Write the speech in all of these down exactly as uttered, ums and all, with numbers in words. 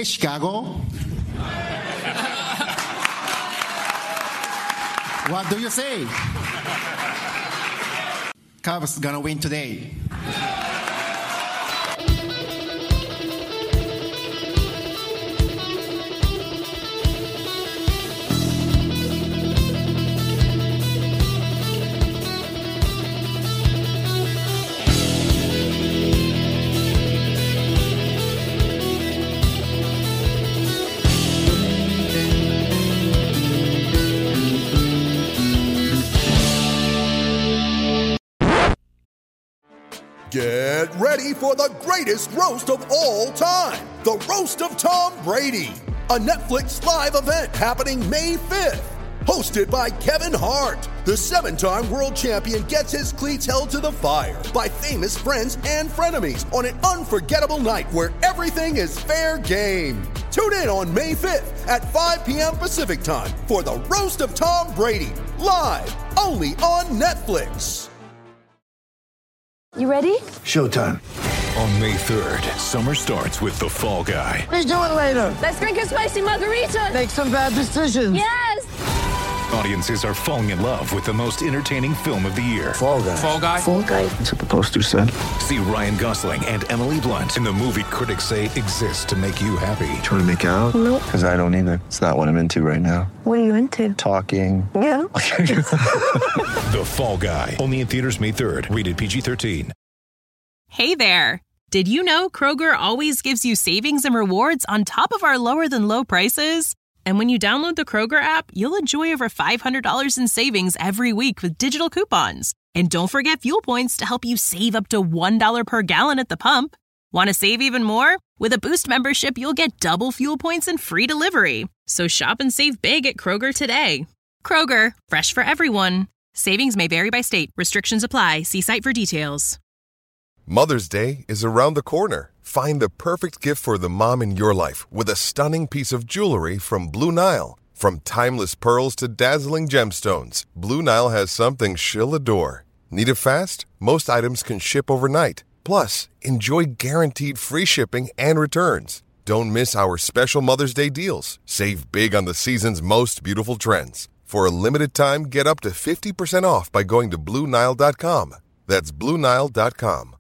Hey, Chicago. What do you say? Cubs gonna win today. Get ready for the greatest roast of all time, the Roast of Tom Brady, a Netflix live event happening May fifth. Hosted by Kevin Hart, the seven-time world champion gets his cleats held to the fire by famous friends and frenemies on an unforgettable night where everything is fair game. Tune in on May fifth at five p.m. Pacific time for the Roast of Tom Brady, live only on Netflix. You ready? Showtime. On May third, summer starts with The Fall Guy. Let's do it later. Let's drink a spicy margarita. Make some bad decisions. Yes. Audiences are falling in love with the most entertaining film of the year. Fall Guy. Fall Guy. Fall Guy. That's what the poster said. See Ryan Gosling and Emily Blunt in the movie critics say exists to make you happy. Trying to make it out? Nope. Because I don't either. It's not what I'm into right now. What are you into? Talking. Yeah. The Fall Guy. Only in theaters May third. Rated P G thirteen. Hey there. Did you know Kroger always gives you savings and rewards on top of our lower than low prices? And when you download the Kroger app, you'll enjoy over five hundred dollars in savings every week with digital coupons. And don't forget fuel points to help you save up to one dollar per gallon at the pump. Want to save even more? With a Boost membership, you'll get double fuel points and free delivery. So shop and save big at Kroger today. Kroger, fresh for everyone. Savings may vary by state. Restrictions apply. See site for details. Mother's Day is around the corner. Find the perfect gift for the mom in your life with a stunning piece of jewelry from Blue Nile. From timeless pearls to dazzling gemstones, Blue Nile has something she'll adore. Need it fast? Most items can ship overnight. Plus, enjoy guaranteed free shipping and returns. Don't miss our special Mother's Day deals. Save big on the season's most beautiful trends. For a limited time, get up to fifty percent off by going to Blue Nile dot com. That's Blue Nile dot com.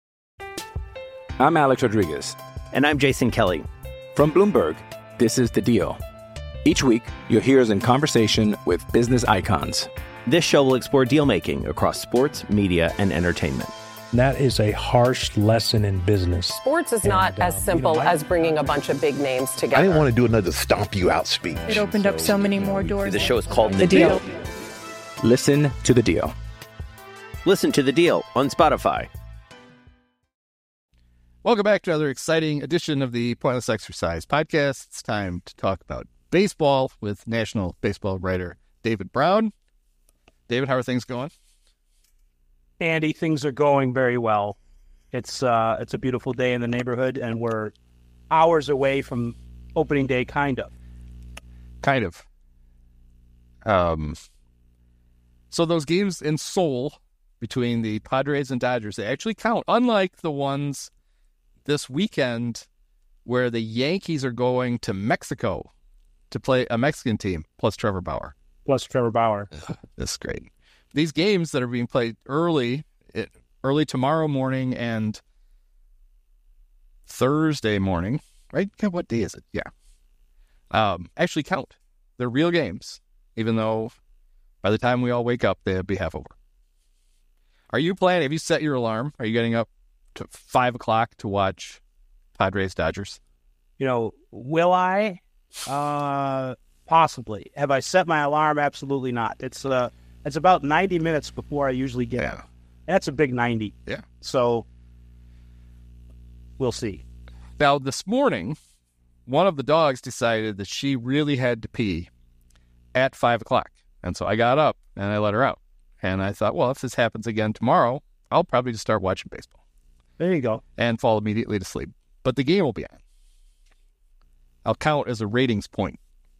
I'm Alex Rodriguez. And I'm Jason Kelly. From Bloomberg, this is The Deal. Each week, you'll hear us in conversation with business icons. This show will explore deal-making across sports, media, and entertainment. That is a harsh lesson in business. Sports is not and, uh, as simple you know, I, as bringing a bunch of big names together. I didn't want to do another stomp you out speech. It opened so, up so many more doors. The show is called The, the deal. deal. Listen to The Deal. Listen to The Deal on Spotify. Welcome back to another exciting edition of the Pointless Exercise podcast. It's time to talk about baseball with National Baseball writer David Brown. David, how are things going? Andy, things are going very well. It's uh, it's a beautiful day in the neighborhood, and we're hours away from opening day, kind of. Kind of. Um. So those games in Seoul between the Padres and Dodgers, they actually count, unlike the ones this weekend where the Yankees are going to Mexico to play a Mexican team, plus Trevor Bauer. Plus Trevor Bauer. That's great. These games that are being played early, it, early tomorrow morning and Thursday morning, right? What day is it? Yeah. Um, actually count. They're real games, even though by the time we all wake up, they'll be half over. Are you planning? Have you set your alarm? Are you getting up to five o'clock to watch Padres Dodgers? You know, will I? Uh, possibly. Have I set my alarm? Absolutely not. It's uh, it's about ninety minutes before I usually get yeah. up. That's a big ninety. Yeah. So we'll see. Now, this morning, one of the dogs decided that she really had to pee at five o'clock. And so I got up and I let her out. And I thought, well, if this happens again tomorrow, I'll probably just start watching baseball. There you go. And fall immediately to sleep. But the game will be on. I'll count as a ratings point.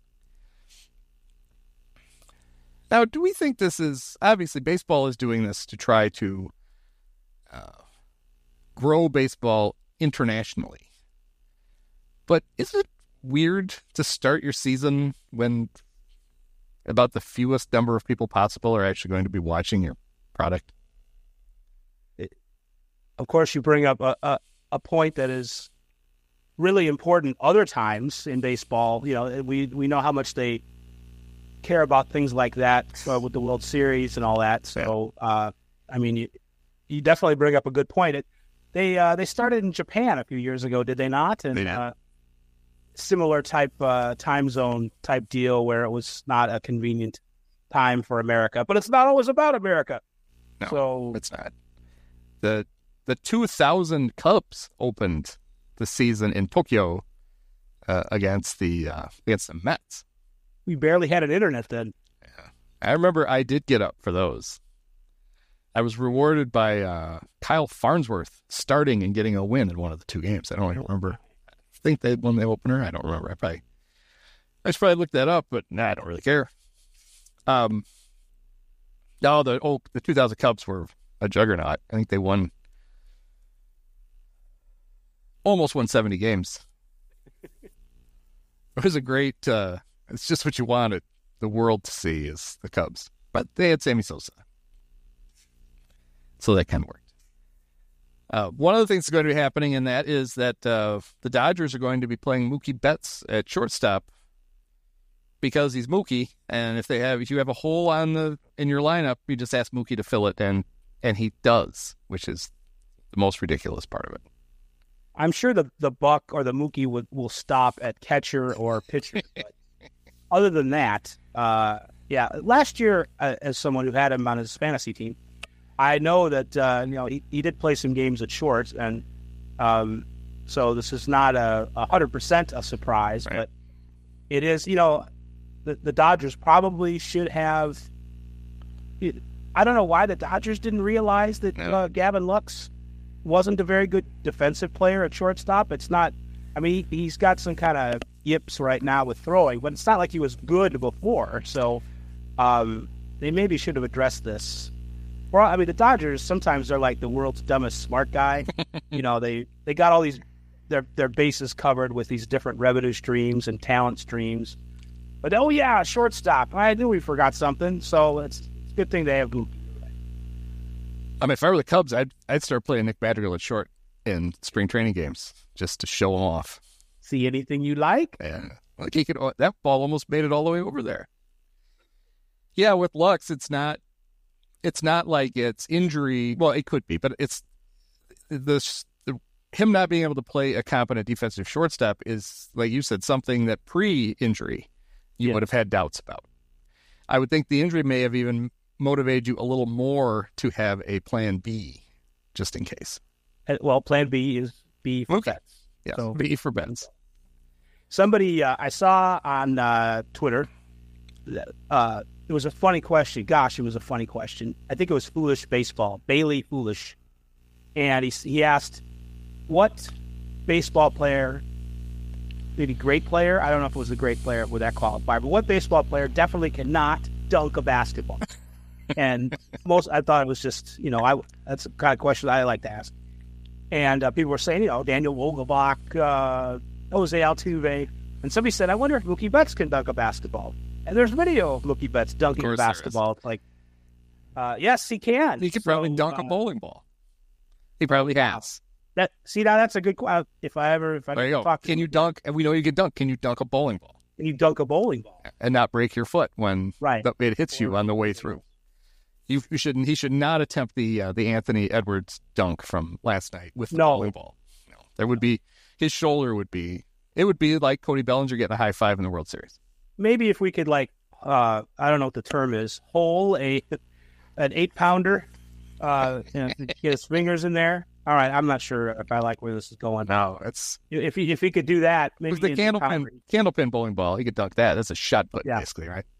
Now, do we think this is... Obviously, baseball is doing this to try to uh, grow baseball internationally. But isn't it weird to start your season when about the fewest number of people possible are actually going to be watching your product? It, of course, you bring up a, a, a point that is really important other times in baseball. You know, we, we know how much they care about things like that uh, with the World Series and all that. So, uh, I mean, you, you definitely bring up a good point. It, they uh, they started in Japan a few years ago, did they not? And uh, similar type uh, time zone type deal where it was not a convenient time for America, but it's not always about America. No, so it's not. The the two thousand Cubs opened the season in Tokyo uh, against the uh, against the Mets. We barely had an internet then. Yeah. I remember I did get up for those. I was rewarded by uh, Kyle Farnsworth starting and getting a win in one of the two games. I don't even remember. I think they won the opener. I don't remember. I probably I should probably look that up, but nah, I don't really care. Um, no, the oh, the two thousand Cubs were a juggernaut. I think they won almost won seventy games. It was a great. Uh, it's just what you wanted the world to see is the Cubs, but they had Sammy Sosa, so that kind of worked. Uh, one of the things that's going to be happening in that is that uh, the Dodgers are going to be playing Mookie Betts at shortstop because he's Mookie, and if they have, if you have a hole on the in your lineup, you just ask Mookie to fill it, and and he does, which is the most ridiculous part of it. I'm sure the the Buck or the Mookie would, will stop at catcher or pitcher. But other than that, uh, yeah, last year, uh, as someone who had him on his fantasy team, I know that uh, you know he, he did play some games at short, and um, so this is not a hundred percent a surprise, right. But it is. You know, the the Dodgers probably should have. I don't know why the Dodgers didn't realize that no. uh, Gavin Lux wasn't a very good defensive player at shortstop. It's not. I mean, he, he's got some kind of yips right now with throwing, but it's not like he was good before. So um, they maybe should have addressed this. Well, I mean, the Dodgers sometimes they're like the world's dumbest smart guy. You know, they, they got all these their their bases covered with these different revenue streams and talent streams. But oh yeah, shortstop. I knew we forgot something. So it's, it's a good thing they have Mookie. I mean, if I were the Cubs, I'd I'd start playing Nick Madrigal at short in spring training games just to show him off. See anything you like? Yeah, like he could. That ball almost made it all the way over there. Yeah, with Lux, it's not. It's not like it's injury. Well, it could be, but it's the, the him not being able to play a competent defensive shortstop is, like you said, something that pre-injury you yeah. would have had doubts about. I would think the injury may have even motivated you a little more to have a plan B, just in case. Well, plan B is B for okay. Betts. Yeah, so, B for Betts. Somebody uh, I saw on uh, Twitter, uh, it was a funny question. Gosh, it was a funny question. I think it was Foolish Baseball, Bailey Foolish. And he, he asked, what baseball player, maybe great player, I don't know if it was a great player, would that qualify, but what baseball player definitely cannot dunk a basketball? And most, I thought it was just, you know, I that's the kind of question I like to ask. And uh, people were saying, you know, Daniel Vogelbach, uh, Jose Altuve. And somebody said, I wonder if Mookie Betts can dunk a basketball. And there's video of Mookie Betts dunking a basketball. It's like, uh, yes, he can. He could so, probably dunk uh, a bowling ball. He probably has. That see, now that's a good question. If I ever, if I there you go. Can you dunk? And we know you can dunk. Can you dunk a bowling ball? Can you dunk a bowling ball and not break your foot when right. the, it hits you on the way through? You, you shouldn't. He should not attempt the uh, the Anthony Edwards dunk from last night with the no. bowling ball. No, there would be his shoulder would be. It would be like Cody Bellinger getting a high five in the World Series. Maybe if we could, like, uh, I don't know what the term is, hole a an eight pounder, uh, you know, get his fingers in there. All right, I'm not sure if I like where this is going. No, it's if he if he could do that, maybe with the candlepin candlepin bowling ball, he could dunk that. That's a shot put, yeah. basically, right?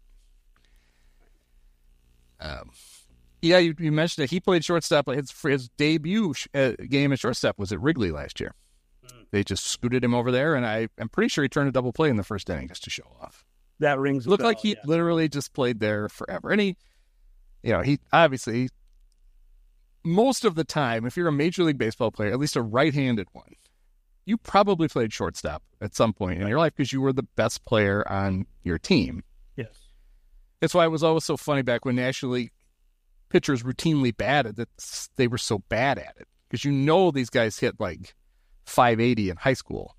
Um, yeah, you, you mentioned it. He played shortstop. His his debut uh, game at shortstop was at Wrigley last year. Mm. They just scooted him over there, and I I'm pretty sure he turned a double play in the first inning just to show off. That rings. Looked bell, like he yeah. literally just played there forever, and he, you know, he obviously. Most of the time, if you're a Major League Baseball player, at least a right-handed one, you probably played shortstop at some point in your life because you were the best player on your team. Yes. That's why it was always so funny back when National League pitchers routinely batted that they were so bad at it. Because you know these guys hit like five eighty in high school.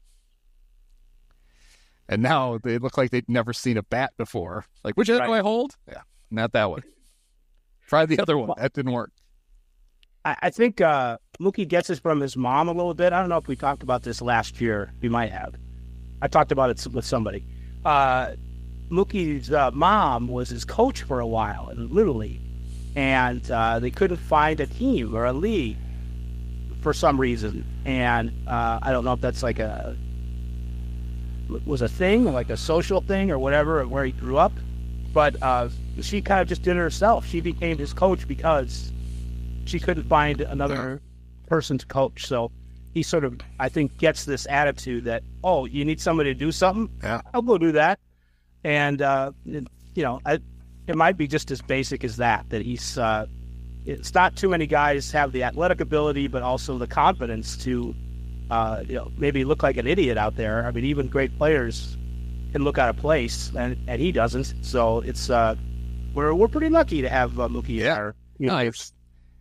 And now they look like they'd never seen a bat before. Like, which end do I hold? Yeah, not that one. Try the other one. Well, that didn't work. I, I think uh, Mookie gets this from his mom a little bit. I don't know if we talked about this last year. We might have. I talked about it with somebody. Uh, Mookie's uh, mom was his coach for a while in Little League. And uh, they couldn't find a team or a league for some reason. And uh, I don't know if that's like a was a thing, like a social thing or whatever, where he grew up. But uh, she kind of just did it herself. She became his coach because she couldn't find another person to coach. So he sort of, I think, gets this attitude that, oh, you need somebody to do something? Yeah. I'll go do that. And, uh, it, you know, I, it might be just as basic as that, that he's, uh, it's not too many guys have the athletic ability, but also the confidence to, uh, you know, maybe look like an idiot out there. I mean, even great players can look out of place, and, and he doesn't. So it's, uh, we're we're pretty lucky to have uh, Mookie. Yeah. Our, no, it's,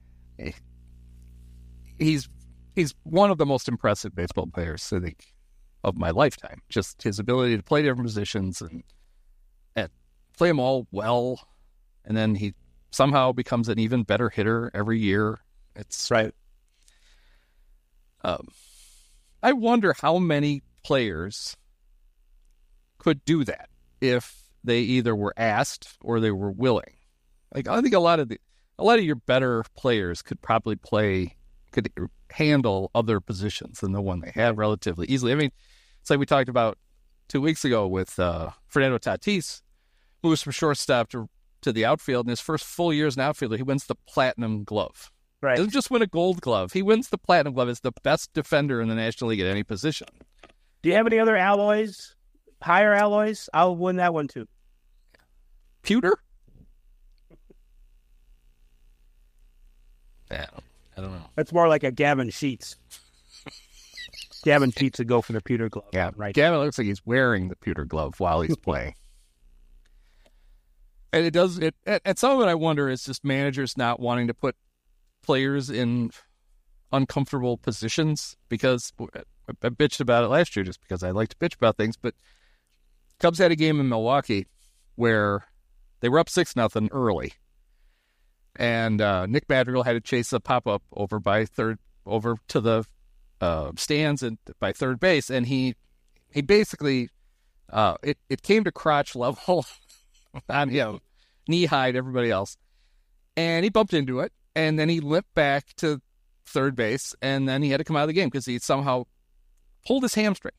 he's he's one of the most impressive baseball players, I think, of my lifetime. Just his ability to play different positions and and play them all well, and then he somehow becomes an even better hitter every year. It's right. Um, I wonder how many players could do that if they either were asked or they were willing. Like, I think a lot of the a lot of your better players could probably play, could handle other positions than the one they have relatively easily. I mean, it's like we talked about two weeks ago with uh, Fernando Tatis, who was from shortstop to to the outfield. In his first full year as an outfielder, he wins the Platinum Glove. Right. He doesn't just win a Gold Glove. He wins the Platinum Glove as the best defender in the National League at any position. Do you have any other alloys? Higher alloys? I'll win that one too. Pewter? Yeah, I don't know. That's more like a Gavin Sheets. Gavin Sheets would go for the pewter glove. Yeah, right. Gavin looks like he's wearing the pewter glove while he's playing. And it does, it, and some of it I wonder is just managers not wanting to put players in uncomfortable positions, because I bitched about it last year just because I like to bitch about things, but Cubs had a game in Milwaukee where they were up six nothing early, and uh, Nick Madrigal had to chase a pop up over by third over to the uh, stands and by third base, and he he basically uh, it it came to crotch level on him, knee high to everybody else, and he bumped into it, and then he limped back to third base, and then he had to come out of the game because he somehow pulled his hamstring.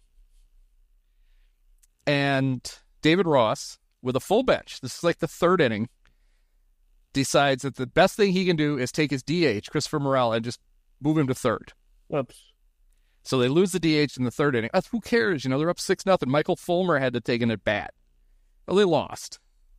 And David Ross, with a full bench, this is like the third inning, decides that the best thing he can do is take his D H, Christopher Morel, and just move him to third. Whoops. So they lose the D H in the third inning. That's, who cares? You know, they're up six nothing. Michael Fulmer had to take an at bat. Well, they lost.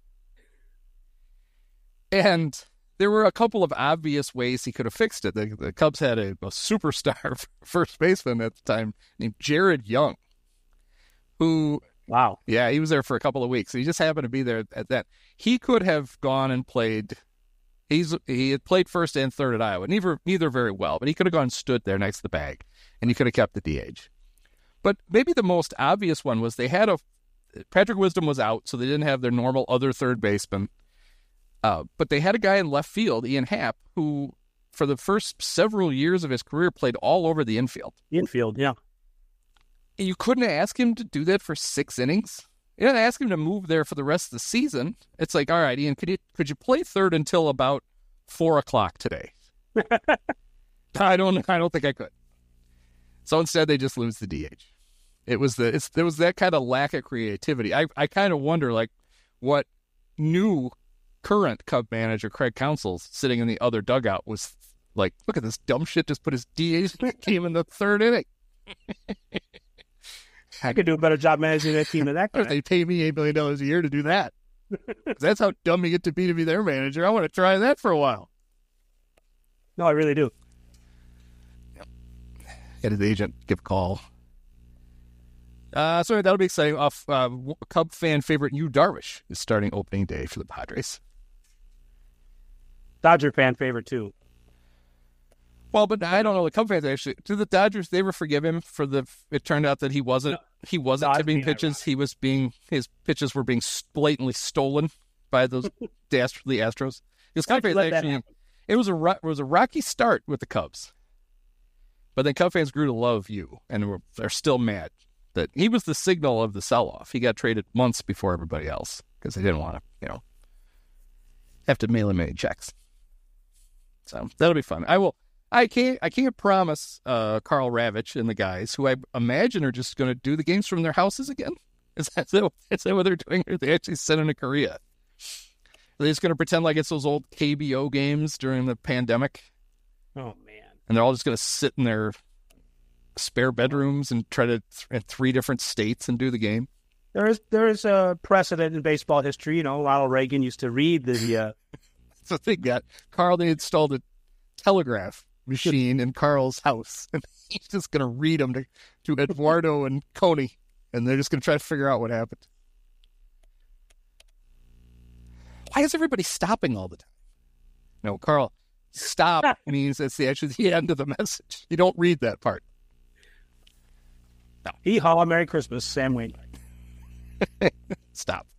And there were a couple of obvious ways he could have fixed it. The, the Cubs had a, a superstar first baseman at the time named Jared Young, who... Wow. Yeah, he was there for a couple of weeks. He just happened to be there at that. He could have gone and played. He's He had played first and third at Iowa. Neither, neither very well, but he could have gone and stood there next to the bag, and he could have kept the D H. But maybe the most obvious one was they had a... Patrick Wisdom was out, so they didn't have their normal other third baseman. Uh, but they had a guy in left field, Ian Happ, who for the first several years of his career played all over the infield. Infield, yeah. You couldn't ask him to do that for six innings. You didn't ask him to move there for the rest of the season. It's like, all right, Ian, could you could you play third until about four o'clock today? I don't, I don't think I could. So instead, they just lose the D H. It was the, it's there was that kind of lack of creativity. I, I kind of wonder, like, what new current Cub manager Craig Counsell's sitting in the other dugout was like. Look at this dumb shit. Just put his D H team in the third inning. I could do a better job managing that team than that guy. They pay me eight million dollars a year to do that. That's how dumb you get to be to be their manager. I want to try that for a while. No, I really do. Yep. Had his agent give a call. Uh, so that'll be exciting. Off uh, Cub fan favorite Yu Darvish is starting opening day for the Padres. Dodger fan favorite too. Well, but I don't know. The Cub fans actually, do the Dodgers, they ever forgive him for the? It turned out that he wasn't. No, he wasn't no, tipping pitches. He was being his pitches were being blatantly stolen by those the Astros. His Cub fans actually, it was a it was a rocky start with the Cubs, but then Cub fans grew to love you, and were, they're still mad that he was the signal of the sell-off. He got traded months before everybody else because they didn't want to, you know, have to mail him any checks. So that'll be fun. I will. I can't. I can't promise uh, Karl Ravech and the guys who I imagine are just going to do the games from their houses again. Is that, is that what they're doing? Or are they actually sending to Korea? Are they just going to pretend like it's those old K B O games during the pandemic? Oh man! And they're all just going to sit in their spare bedrooms and try to th- in three different states and do the game. There is there is a precedent in baseball history. You know, Ronald Reagan used to read the. Uh... So they got Carl. They installed a telegraph machine in Carl's house, and he's just going to read them to, to Eduardo and Coney, and they're just going to try to figure out what happened. Why is everybody stopping all the time? No, Carl, stop means it's the actually the end of the message. You don't read that part. No. Hee-haw, Merry Christmas, Sam Wainwright. Stop.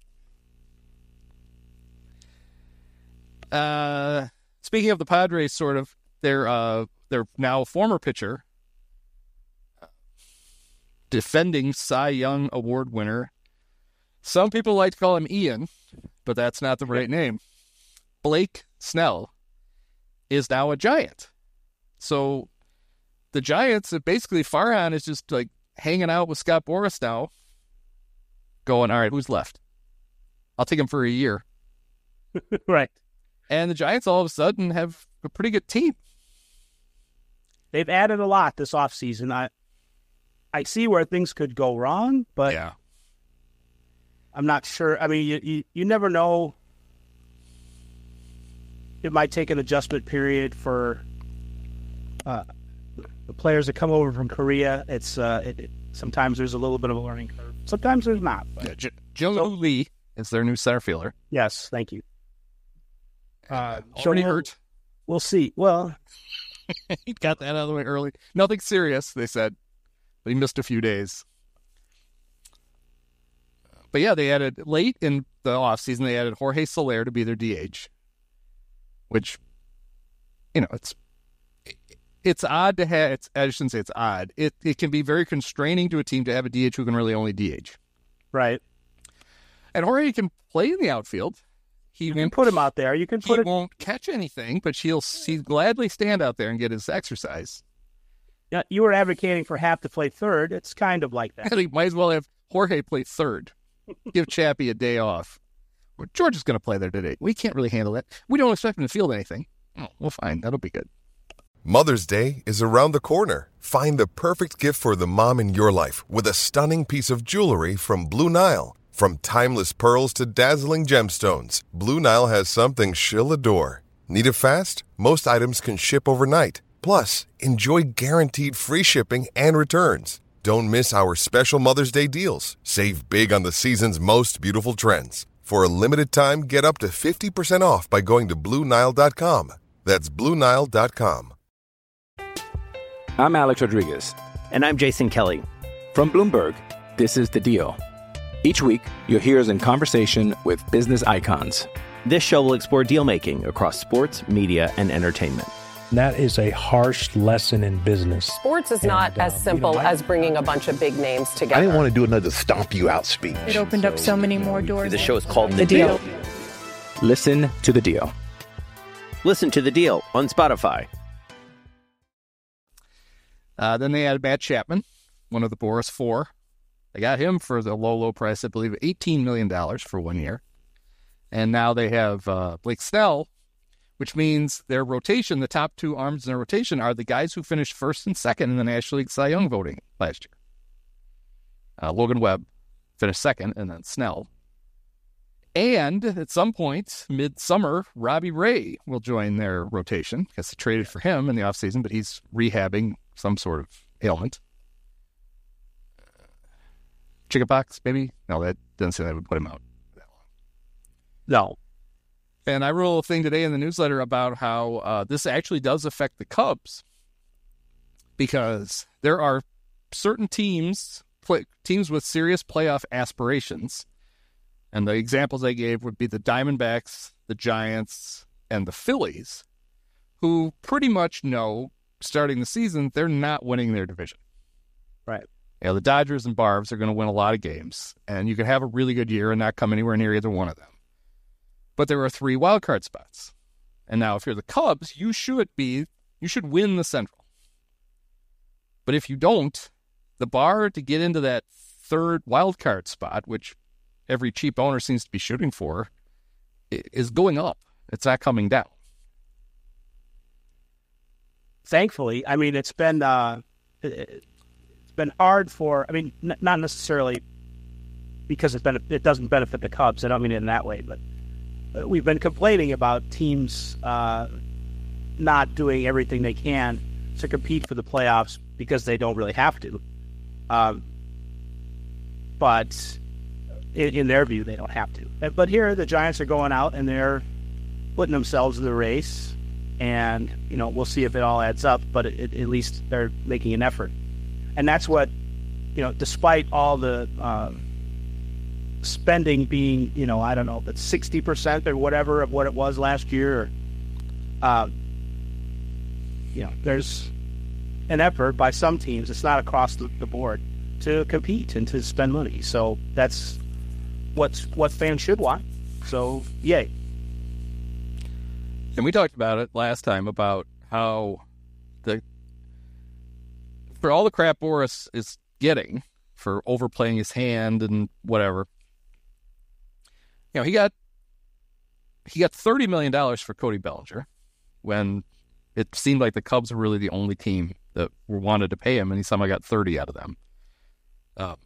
Uh, speaking of the Padres, sort of, Their uh, their now former pitcher, defending Cy Young Award winner. Some people like to call him Ian, but that's not the right name. Blake Snell is now a Giant. So the Giants, basically Farhan is just like hanging out with Scott Boras now, going, all right, who's left? I'll take him for a year. Right. And the Giants all of a sudden have a pretty good team. They've added a lot this offseason. I I see where things could go wrong, but yeah. I'm not sure. I mean, you, you, you never know. It might take an adjustment period for uh, the players that come over from Korea. It's uh, it, it, sometimes there's a little bit of a learning curve. Sometimes there's not. But. Yeah, J- Jung so, Lee is their new center fielder. Yes, thank you. Uh, already so hurt. We'll see. Well, he got that out of the way early. Nothing serious, they said, but he missed a few days. But yeah, they added late in the offseason, they added Jorge Soler to be their D H, which, you know, it's it's odd to have. It's, I shouldn't say it's odd. It it can be very constraining to a team to have a D H who can really only D H. Right. And Jorge can play in the outfield. He you can put him out there. You can put he it. won't catch anything, but he'll he'll gladly stand out there and get his exercise. Yeah, you were advocating for Happ to play third. It's kind of like that. He might as well have Jorge play third. Give Chappie a day off. Well, George is going to play there today. We can't really handle that. We don't expect him to field anything. Oh, well, fine. That'll be good. Mother's Day is around the corner. Find the perfect gift for the mom in your life with a stunning piece of jewelry from Blue Nile. From timeless pearls to dazzling gemstones, Blue Nile has something she'll adore. Need it fast? Most items can ship overnight. Plus, enjoy guaranteed free shipping and returns. Don't miss our special Mother's Day deals. Save big on the season's most beautiful trends. For a limited time, get up to fifty percent off by going to Blue Nile dot com. That's Blue Nile dot com. I'm Alex Rodriguez. And I'm Jason Kelly. From Bloomberg, this is The Deal. Each week, you'll hear us in conversation with business icons. This show will explore deal-making across sports, media, and entertainment. That is a harsh lesson in business. Sports is and, not as um, simple you know, I, as bringing a bunch of big names together. I didn't want to do another stomp you out speech. It opened up so many more doors. The show is called The, the deal. deal. Listen to The Deal. Listen to The Deal on Spotify. Uh, then they added Matt Chapman, one of the Boras Four. They got him for the low, low price, I believe, eighteen million dollars for one year. And now they have uh, Blake Snell, which means their rotation, the top two arms in their rotation, are the guys who finished first and second in the National League Cy Young voting last year. Uh, Logan Webb finished second, and then Snell. And at some point, mid-summer, Robbie Ray will join their rotation because they traded for him in the offseason, but he's rehabbing some sort of ailment. chickenpox, maybe? No, that doesn't say that would put him out that long. No. And I wrote a little thing today in the newsletter about how uh, this actually does affect the Cubs because there are certain teams, play, teams with serious playoff aspirations. And the examples I gave would be the Diamondbacks, the Giants, and the Phillies, who pretty much know starting the season they're not winning their division. Right. You know, the Dodgers and Barbs are going to win a lot of games, and you can have a really good year and not come anywhere near either one of them. But there are three wild card spots. And now if you're the Cubs, you should be you should win the Central. But if you don't, the bar to get into that third wild card spot, which every cheap owner seems to be shooting for, is going up. It's not coming down. Thankfully, I mean, it's been uh, it's been hard for. I mean, n- not necessarily because it's been it doesn't benefit the Cubs. I don't mean it in that way, but we've been complaining about teams uh, not doing everything they can to compete for the playoffs because they don't really have to. Um, but in, in their view, they don't have to. But here, the Giants are going out and they're putting themselves in the race, and you know we'll see if it all adds up. But it, it, at least they're making an effort, and that's what you know. Despite all the uh, spending being, you know, I don't know, but sixty percent or whatever of what it was last year, or, uh, you know, there's an effort by some teams. It's not across the, the board to compete and to spend money. So that's what's what fans should want. So yay. And we talked about it last time about how the for all the crap Boras is getting for overplaying his hand and whatever, you know, he got he got thirty million dollars for Cody Bellinger when it seemed like the Cubs were really the only team that wanted to pay him, and he somehow got thirty out of them. Um,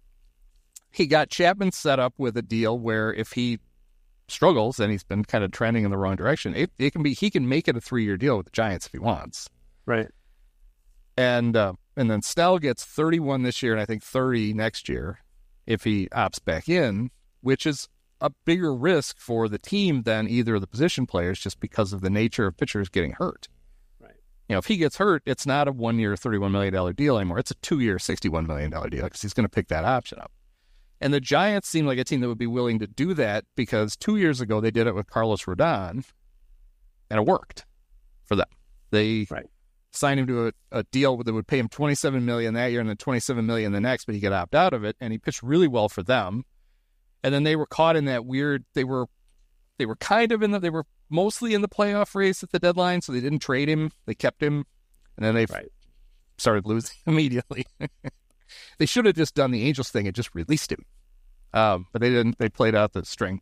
he got Chapman set up with a deal where if he struggles, and he's been kind of trending in the wrong direction, it, it can be he can make it a three-year deal with the Giants if he wants. Right. And uh, and then Snell gets thirty-one this year, and I think thirty next year if he opts back in, which is a bigger risk for the team than either of the position players just because of the nature of pitchers getting hurt. Right. You know, if he gets hurt, it's not a one-year, thirty-one million dollars deal anymore. It's a two-year, sixty-one million dollars deal because he's going to pick that option up. And the Giants seem like a team that would be willing to do that because two years ago they did it with Carlos Rodon, and it worked for them. They right. signed him to a, a deal that would pay him twenty-seven million dollars that year and then twenty-seven million dollars the next, but he could opt out of it, and he pitched really well for them. And then they were caught in that weird, they were they were kind of in the, they were mostly in the playoff race at the deadline, so they didn't trade him. They kept him, and then they right. started losing immediately. They should have just done the Angels thing and just released him. Um, but they didn't. They played out the string.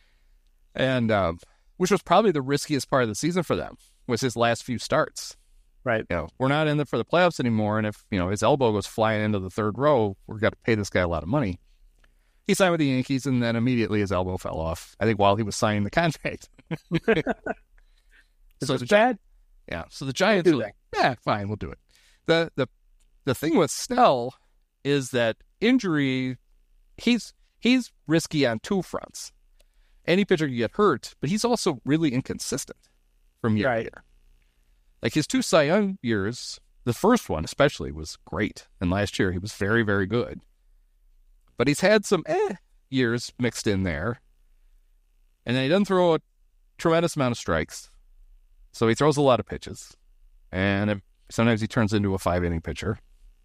And um, which was probably the riskiest part of the season for them, was his last few starts. Right. You know, we're not in it for the playoffs anymore, and if, you know, his elbow goes flying into the third row, we've got to pay this guy a lot of money. He signed with the Yankees, and then immediately his elbow fell off, I think, while he was signing the contract. Is so it bad? Yeah. So the Giants we'll are like, yeah, fine, we'll do it. The the the thing with Snell is that injury, he's he's risky on two fronts. Any pitcher can get hurt, but he's also really inconsistent from year right. to year. Like his two Cy Young years, the first one especially was great, and last year he was very, very good. But he's had some eh years mixed in there, and then he doesn't throw a tremendous amount of strikes, so he throws a lot of pitches, and it, sometimes he turns into a five-inning pitcher.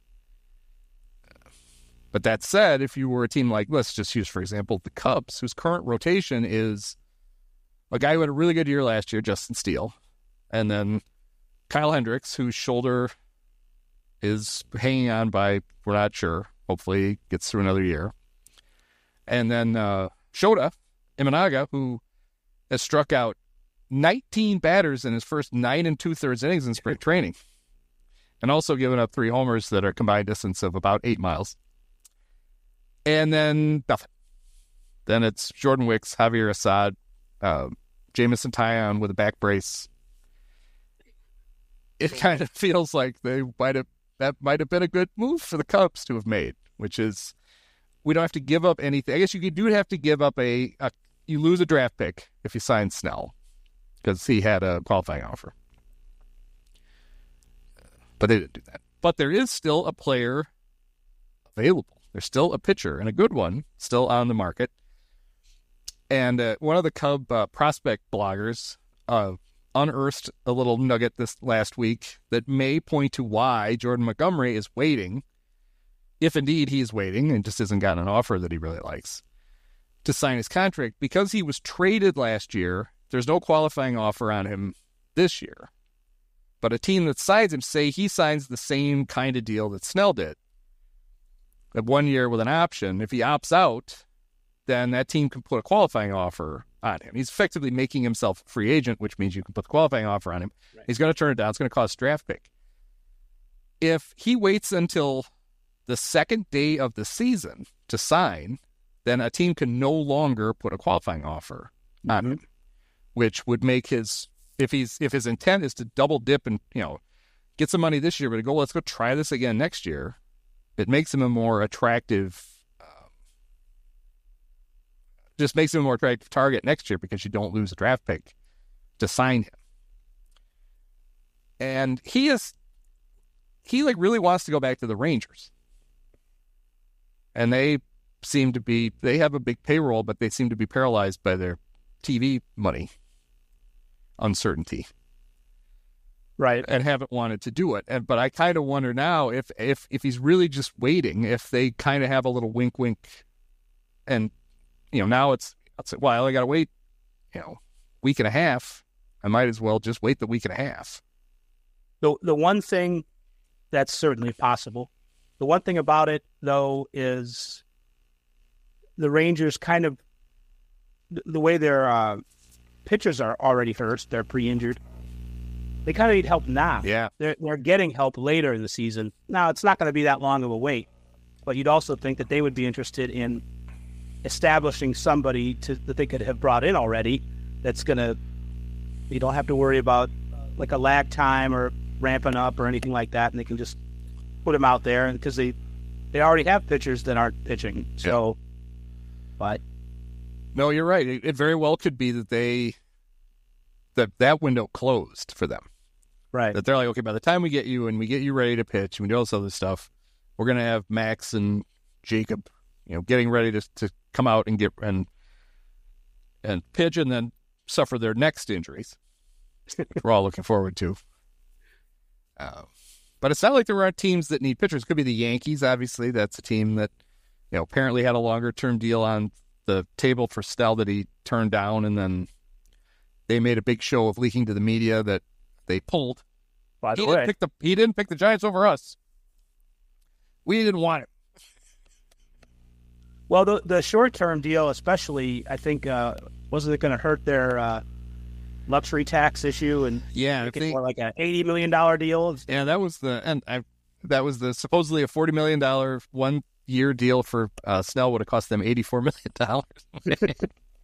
But that said, if you were a team like, let's just use, for example, the Cubs, whose current rotation is a guy who had a really good year last year, Justin Steele, and then Kyle Hendricks, whose shoulder is hanging on by, we're not sure, hopefully he gets through another year. And then uh, Shota Imanaga, who has struck out nineteen batters in his first nine and two-thirds innings in spring training, and also given up three homers that are combined distance of about eight miles. And then nothing. Then it's Jordan Wicks, Javier Assad, uh, Jameson Taillon with a back brace. It kind of feels like they might have that might have been a good move for the Cubs to have made, which is we don't have to give up anything. I guess you do have to give up a, a you lose a draft pick if you sign Snell because he had a qualifying offer. But they didn't do that. But there is still a player available. There's still a pitcher, and a good one, still on the market. And uh, one of the Cub uh, prospect bloggers uh, unearthed a little nugget this last week that may point to why Jordan Montgomery is waiting, if indeed he's waiting and just hasn't gotten an offer that he really likes, to sign his contract. Because he was traded last year, there's no qualifying offer on him this year. But a team that signs him, say he signs the same kind of deal that Snell did, at one year with an option. If he opts out, then that team can put a qualifying offer on him. He's effectively making himself a free agent, which means you can put the qualifying offer on him. Right. He's going to turn it down. It's going to cost a draft pick. If he waits until the second day of the season to sign, then a team can no longer put a qualifying offer on him, which would make his, if he's if his intent is to double dip and, you know, get some money this year, but to go, let's go try this again next year, it makes him a more attractive, um, just makes him a more attractive target next year because you don't lose a draft pick to sign him. And he is, he like really wants to go back to the Rangers. And they seem to be, they have a big payroll, but they seem to be paralyzed by their T V money uncertainty. Right. And haven't wanted to do it. And but I kind of wonder now if if if he's really just waiting, if they kind of have a little wink wink and, you know, now it's, I'll say, well, I got to wait, you know, week and a half. I might as well just wait the week and a half. The the one thing that's certainly possible, the one thing about it, though, is the Rangers kind of, the way their uh, pitchers are already hurt, they're pre-injured. They kind of need help now. Yeah. They're, they're getting help later in the season. Now, it's not going to be that long of a wait, but you'd also think that they would be interested in establishing somebody to, that they could have brought in already that's going to, you don't have to worry about like a lag time or ramping up or anything like that, and they can just put them out there because they, they already have pitchers that aren't pitching. So, yeah. But. No, you're right. It, it very well could be that they, that that window closed for them. Right. That they're like, okay, by the time we get you and we get you ready to pitch and we do all this other stuff, we're going to have Max and Jacob, you know, getting ready to to come out and get and and pitch and then suffer their next injuries, which we're all looking forward to. Uh, but it's not like there aren't teams that need pitchers. It could be the Yankees, obviously. That's a team that, you know, apparently had a longer-term deal on the table for Snell that he turned down, and then they made a big show of leaking to the media that they pulled. By the he way, didn't pick the he didn't pick the Giants over us. We didn't want it. Well, the the short term deal, especially, I think, uh, wasn't it going to hurt their uh, luxury tax issue and yeah, make I it think, more like an eighty million dollar deal? Yeah, that was the and I that was the supposedly a forty million dollar one year deal for uh, Snell would have cost them eighty four million dollars.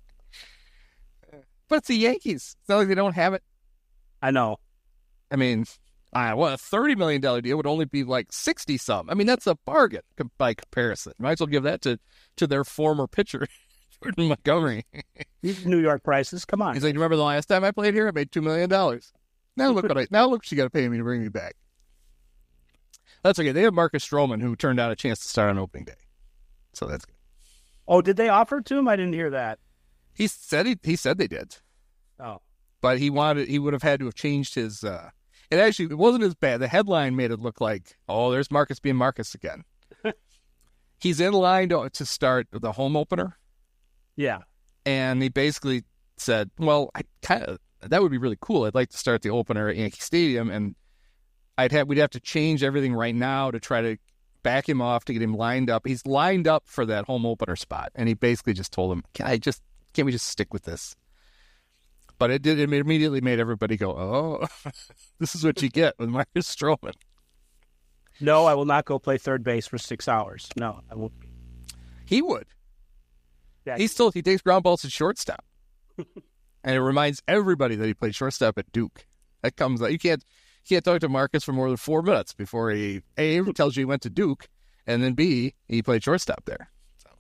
But it's the Yankees. It's not like they don't have it. I know. I mean, uh, well, a thirty million dollars deal would only be like sixty some. I mean, that's a bargain by comparison. Might as well give that to, to their former pitcher, Jordan Montgomery. These New York prices, come on. He's like, remember the last time I played here? I made two million dollars. Now look what I, now look what you got to pay me to bring me back. That's okay. They have Marcus Stroman, who turned out a chance to start on opening day. So that's good. Oh, did they offer it to him? I didn't hear that. He said he, he said they did. Oh. But he wanted he would have had to have changed his uh it actually it wasn't as bad. The headline made it look like, oh, there's Marcus being Marcus again. He's in line to, to start the home opener. Yeah. And he basically said, well, I kind of that would be really cool. I'd like to start the opener at Yankee Stadium, and I'd have we'd have to change everything right now to try to back him off to get him lined up. He's lined up for that home opener spot, and he basically just told him, Can I just can't we just stick with this? But it did. It immediately made everybody go, "Oh, this is what you get with Marcus Stroman." No, I will not go play third base for six hours. No, I won't. He would. Yeah. He still he takes ground balls at shortstop, and it reminds everybody that he played shortstop at Duke. That comes out. You can't you can't talk to Marcus for more than four minutes before he A tells you he went to Duke, and then B he played shortstop there. So.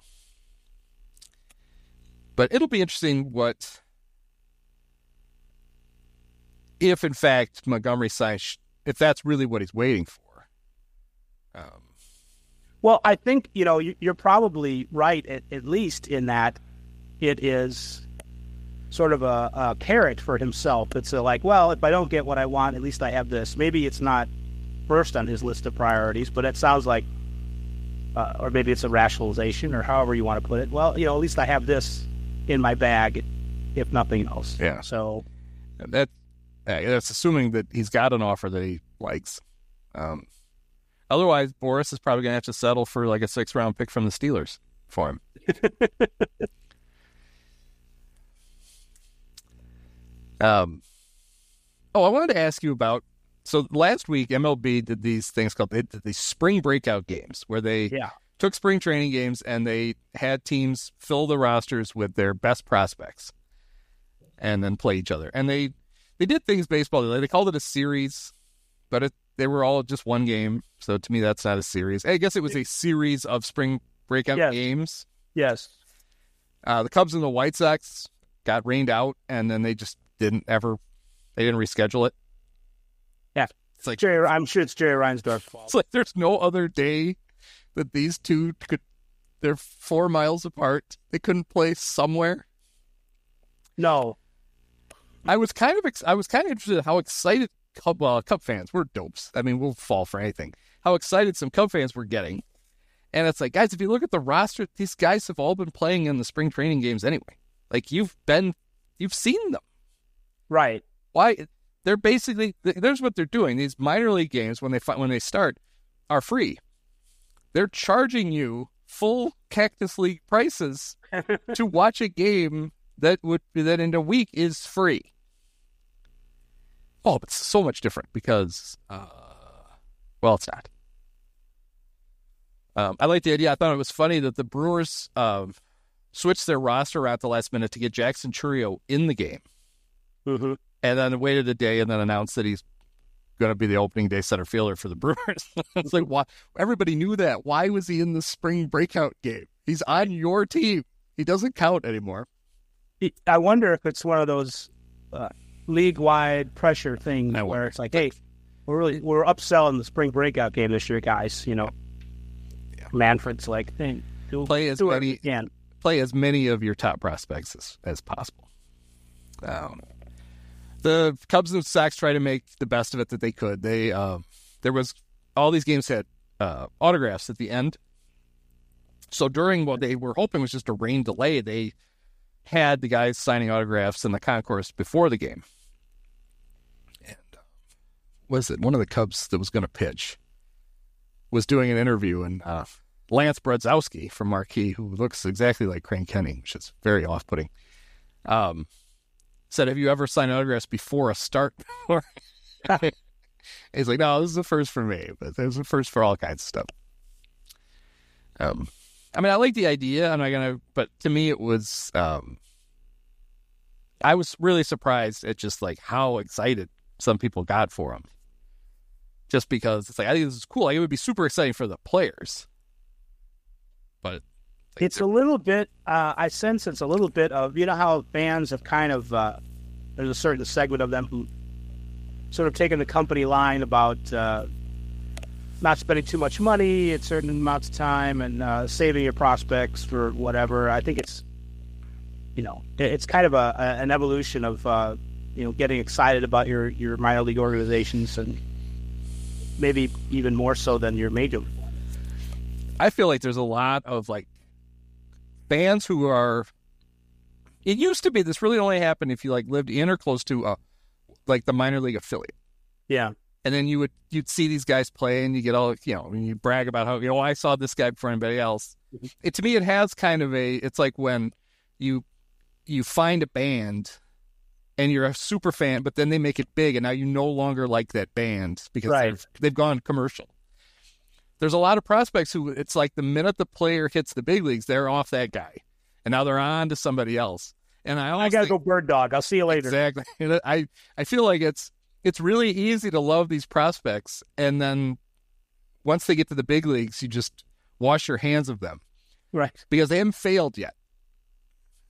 But it'll be interesting what, if in fact Montgomery signs, if that's really what he's waiting for. Um, well, I think, you know, you're probably right, at, at least in that it is sort of a, a carrot for himself. It's a, like, well, if I don't get what I want, at least I have this. Maybe it's not first on his list of priorities, but it sounds like, uh, or maybe it's a rationalization, or however you want to put it. Well, you know, at least I have this in my bag, if nothing else. Yeah. So that uh, that's assuming that he's got an offer that he likes. Um, otherwise, Boris is probably going to have to settle for like a six round pick from the Steelers for him. um. Oh, I wanted to ask you about. So last week, M L B did these things called they did these spring breakout games, where they yeah. took spring training games and they had teams fill the rosters with their best prospects and then play each other. And they, they did things baseball. They called it a series, but it, they were all just one game. So to me, that's not a series. I guess it was a series of spring breakout yes. games. Yes. Uh, the Cubs and the White Sox got rained out, and then they just didn't ever, they didn't reschedule it. Yeah. It's like, Jerry, I'm sure it's Jerry Reinsdorf's fault. It's like there's no other day that these two could, they're four miles apart. They couldn't play somewhere. No. I was kind of, ex- I was kind of interested in how excited Cub, well, Cub fans, we're dopes. I mean, we'll fall for anything. How excited some Cub fans were getting. And it's like, guys, if you look at the roster, these guys have all been playing in the spring training games anyway. Like, you've been, you've seen them. Right. Why? They're basically, there's what they're doing. These minor league games, when they when they start, are free. They're charging you full Cactus League prices to watch a game that would that in a week is free. Oh, but it's so much different because, uh, well, it's not. Um, I like the idea. I thought it was funny that the Brewers um, switched their roster around at the last minute to get Jackson Chourio in the game. Mm-hmm. And then waited a day and then announced that he's going to be the opening day center fielder for the Brewers. It's like, why? Everybody knew that. Why was he in the spring breakout game? He's on your team. He doesn't count anymore. I wonder if it's one of those uh, league-wide pressure things where it's like, hey, we're really we're upselling the spring breakout game this year, guys. You know, yeah. Manfred's like, hey, do, play as do many again. Play as many of your top prospects as, as possible. Um, The Cubs and Sox try to make the best of it that they could. They uh, there was all these games had uh, autographs at the end. So during what they were hoping was just a rain delay, they had the guys signing autographs in the concourse before the game. And uh, was it one of the Cubs that was going to pitch was doing an interview, and uh, Lance Brzezowski from Marquee, who looks exactly like Crane Kenning, which is very off-putting. Um. Said, have you ever signed autographs before a start? He's like, no, this is the first for me, but there's the first for all kinds of stuff. Um, I mean, I like the idea. I'm not gonna, but to me, it was. Um, I was really surprised at just like how excited some people got for him. Just because it's like, I think this is cool. Like, it would be super exciting for the players, but. It's a little bit, uh, I sense it's a little bit of, you know how fans have kind of, uh, there's a certain segment of them who sort of taken the company line about uh, not spending too much money at certain amounts of time and uh, saving your prospects for whatever. I think it's, you know, it's kind of a, a an evolution of, uh, you know, getting excited about your, your minor league organizations and maybe even more so than your major. I feel like there's a lot of like, fans who are, it used to be, this really only happened if you like lived in or close to uh, like the minor league affiliate. Yeah. And then you would, you'd see these guys play and you get all, you know, and you brag about how, you know, I saw this guy before anybody else. Mm-hmm. It, to me, it has kind of a, it's like when you, you find a band and you're a super fan, but then they make it big and now you no longer like that band because right. they've, they've gone commercial. There's a lot of prospects who it's like the minute the player hits the big leagues, they're off that guy. And now they're on to somebody else. And I I got to go bird dog. I'll see you later. Exactly. I, I feel like it's it's really easy to love these prospects. And then once they get to the big leagues, you just wash your hands of them. Right. Because they haven't failed yet.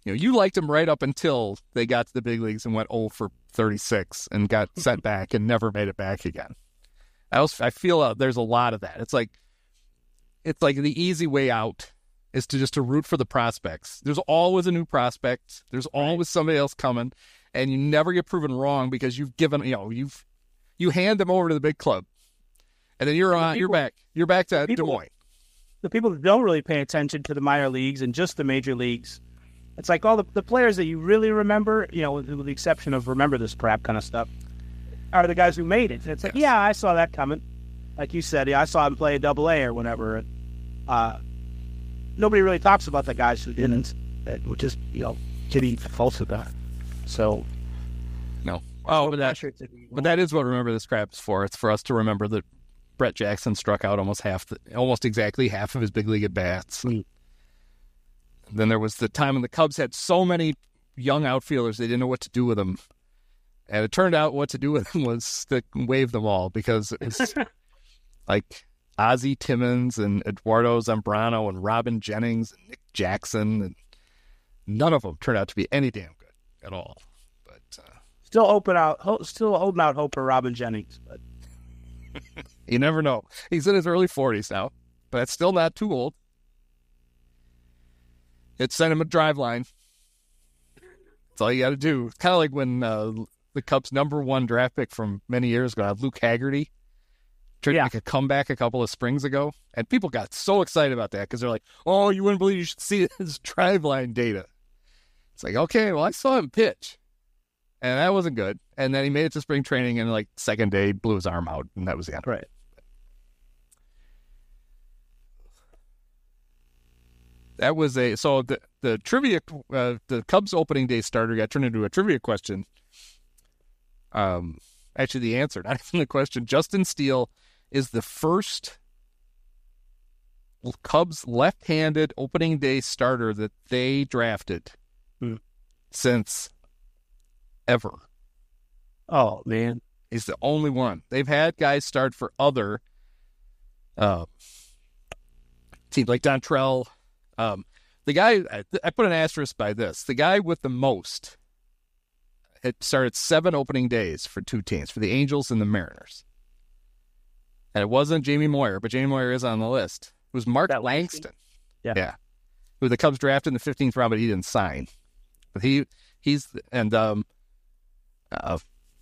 You know, you liked them right up until they got to the big leagues and went oh for thirty-six and got sent back and never made it back again. I was, I feel uh, there's a lot of that. It's like, it's like the easy way out is to just to root for the prospects. There's always a new prospect. There's always somebody else coming, and you never get proven wrong because you've given, you know, you've you hand them over to the big club, and then you're on, people, you're back, you're back to people, Des Moines. The people that don't really pay attention to the minor leagues and just the major leagues, it's like all the, the players that you really remember, you know, with, with the exception of remember this crap kind of stuff, are the guys who made it. It's like, yes. yeah, I saw that coming. Like you said, yeah, I saw him play a double A or whatever. Uh, nobody really talks about the guys who didn't, that were just, you know, kidding false about it. So, no. Oh, but that, but that is what Remember This Crap is for. It's for us to remember that Brett Jackson struck out almost half, the, almost exactly half of his big league at bats. Mm. Then there was the time when the Cubs had so many young outfielders they didn't know what to do with them, and it turned out what to do with them was to waive them all because it was like Ozzie Timmons and Eduardo Zambrano and Robin Jennings and Nick Jackson, and none of them turned out to be any damn good at all. But uh, still open out, still holding out hope for Robin Jennings, but you never know. He's in his early forties now, but that's still not too old. It sent him a drive line. That's all you got to do. It's kind of like when uh, the Cubs' number one draft pick from many years ago, Luke Haggerty, tried yeah. to make a comeback a couple of springs ago, and people got so excited about that because they're like, "Oh, you wouldn't believe you should see his drive line data." It's like, okay, well, I saw him pitch, and that wasn't good. And then he made it to spring training, and like second day, blew his arm out, and that was the end. Right. That was a so the the trivia uh, the Cubs opening day starter got turned into a trivia question. Um, actually, the answer, not even the question. Justin Steele is the first Cubs left-handed opening day starter that they drafted hmm. since ever. Oh man, he's the only one. They've had guys start for other uh, teams like Dontrell. Um, the guy, I, I put an asterisk by this. The guy with the most had started seven opening days for two teams, for the Angels and the Mariners. And it wasn't Jamie Moyer, but Jamie Moyer is on the list. It was Mark that Langston. Yeah. Yeah. Who the Cubs drafted in the fifteenth round, but he didn't sign. But he, he's, and, um, uh,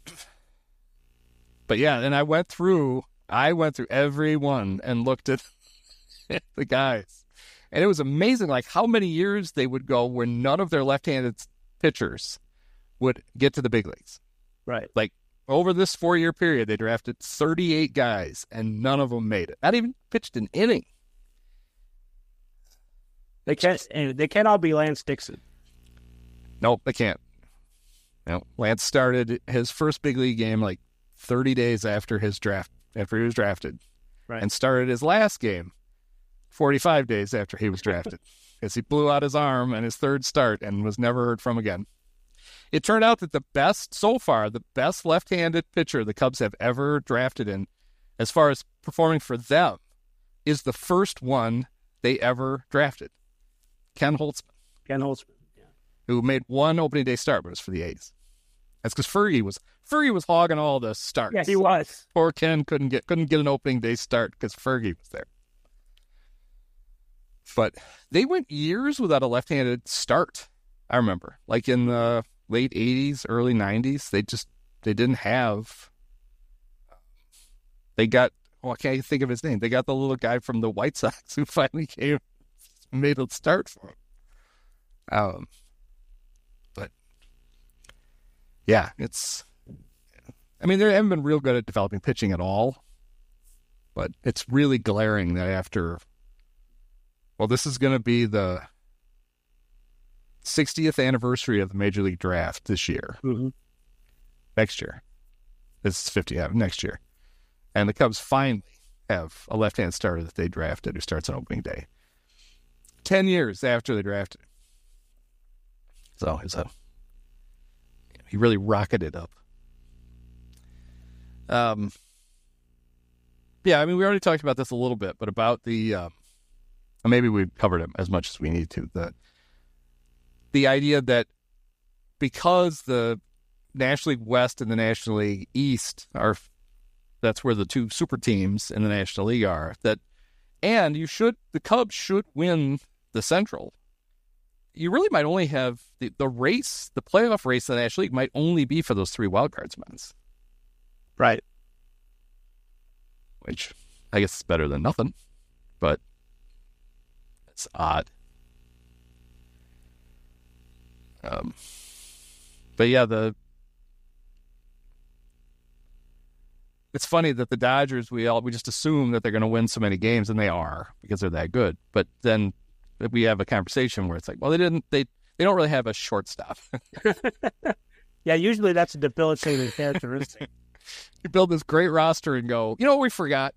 but yeah, and I went through, I went through every one and looked at the guys. And it was amazing, like, how many years they would go where none of their left-handed pitchers would get to the big leagues. Right. Like, over this four-year period, they drafted thirty-eight guys, and none of them made it. Not even pitched an inning. They can't. They can't all be Lance Dixon. Nope, they can't. No, Lance started his first big league game like thirty days after his draft, after he was drafted, right. And started his last game forty-five days after he was drafted, because he blew out his arm in his third start and was never heard from again. It turned out that the best, so far, the best left-handed pitcher the Cubs have ever drafted in, as far as performing for them, is the first one they ever drafted, Ken Holtzman. Ken Holtzman, yeah. Who made one opening day start, but it was for the A's. That's because Fergie was Fergie was hogging all the starts. Yeah, he was. Poor Ken couldn't get couldn't get an opening day start because Fergie was there. But they went years without a left-handed start. I remember, like in the late eighties, early nineties, they just they didn't have. They got oh, I can't think of his name. They got the little guy from the White Sox who finally came, made a start for him. Um, but yeah, it's. I mean, they haven't been real good at developing pitching at all. But it's really glaring that after. Well, this is going to be the sixtieth anniversary of the Major League Draft this year. Mm-hmm. Next year. This is fifty, yeah, next year. And the Cubs finally have a left-hand starter that they drafted who starts on opening day. Ten years after they drafted him. So it's a, he really rocketed up. Um, yeah, I mean, we already talked about this a little bit, but about the... Um, maybe we've covered it as much as we need to. The, the idea that because the National League West and the National League East are, that's where the two super teams in the National League are, that, and you should, the Cubs should win the Central. You really might only have the, the race, the playoff race in the National League might only be for those three wild card spots. Right. Which I guess is better than nothing, but it's odd. Um, but yeah, the it's funny that the Dodgers, we all we just assume that they're going to win so many games, and they are because they're that good. But then we have a conversation where it's like, well, they didn't, they they don't really have a shortstop. Yeah, usually that's a debilitating characteristic. You build this great roster and go, you know what we forgot?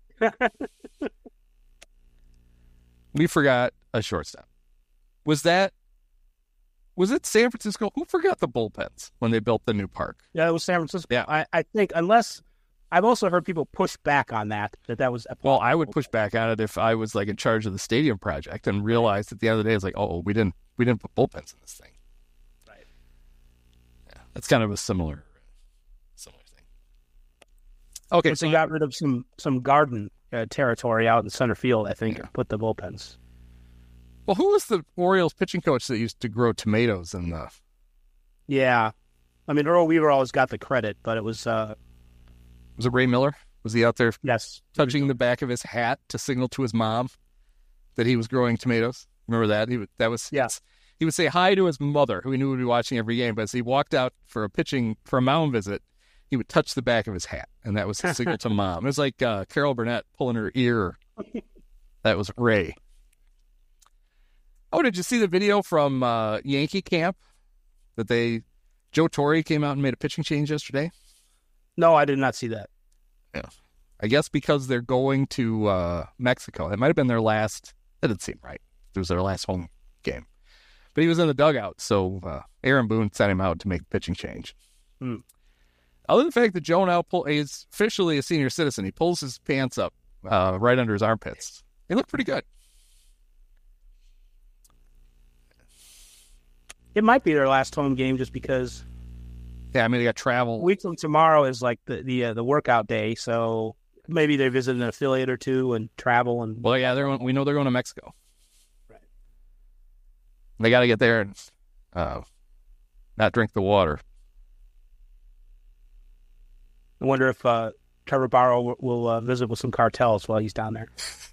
We forgot a shortstop. Was that, was it San Francisco? Who forgot the bullpens when they built the new park? Yeah, it was San Francisco. Yeah. I, I think, unless, I've also heard people push back on that, that that was... Well, I would push back on it if I was like in charge of the stadium project and realized at the end of the day, it's like, oh, we didn't, we didn't put bullpens in this thing. Right. Yeah, that's kind of a similar... Okay, so you got rid of some some garden uh, territory out in center field, I think, yeah. and put the bullpens. Well, who was the Orioles pitching coach that used to grow tomatoes in the... Yeah. I mean, Earl Weaver always got the credit, but it was... Uh... Was it Ray Miller? Was he out there yes. touching the back of his hat to signal to his mom that he was growing tomatoes? Remember that? He would, that was... Yes. He would say hi to his mother, who he knew would be watching every game, but as he walked out for a pitching, for a mound visit, he would touch the back of his hat, and that was the signal to mom. It was like uh, Carol Burnett pulling her ear. That was Ray. Oh, did you see the video from uh, Yankee camp that they Joe Torre came out and made a pitching change yesterday? No, I did not see that. Yeah, I guess because they're going to uh, Mexico. It might have been their last. That didn't seem right. It was their last home game, but he was in the dugout, so uh, Aaron Boone sent him out to make a pitching change. Hmm. Other than the fact that Joe now pull, he's officially a senior citizen. He pulls his pants up uh, right under his armpits. They look pretty good. It might be their last home game just because. Yeah, I mean, they got travel. A week from tomorrow is like the the, uh, the workout day, so maybe they visit an affiliate or two and travel. And Well, yeah, they're going, we know they're going to Mexico. Right. They got to get there and uh, not drink the water. I wonder if uh, Trevor Bauer will, will uh, visit with some cartels while he's down there.